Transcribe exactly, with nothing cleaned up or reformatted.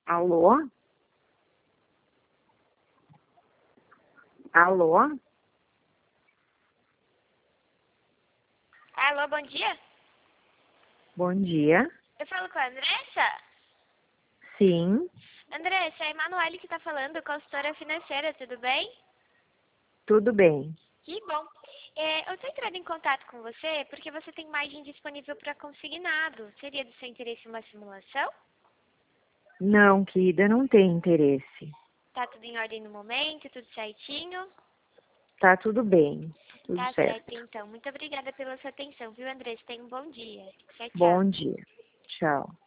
Alô? Alô? Alô, bom dia. Bom dia. Eu falo com a Andressa? Sim, Andressa, é a Emanuele que está falando, consultora financeira, tudo bem? tudo bem. Que bom. É, eu estou entrando em contato com você porque você tem margem disponível para consignado. Seria do seu interesse uma simulação? Não, querida, não tem interesse. Tá tudo em ordem no momento, tudo certinho? Tá tudo bem, tudo Tá certo, certo. então. Muito obrigada pela sua atenção, viu, Andressa? Tenha um bom dia. Tchau, tchau. Bom dia. Tchau.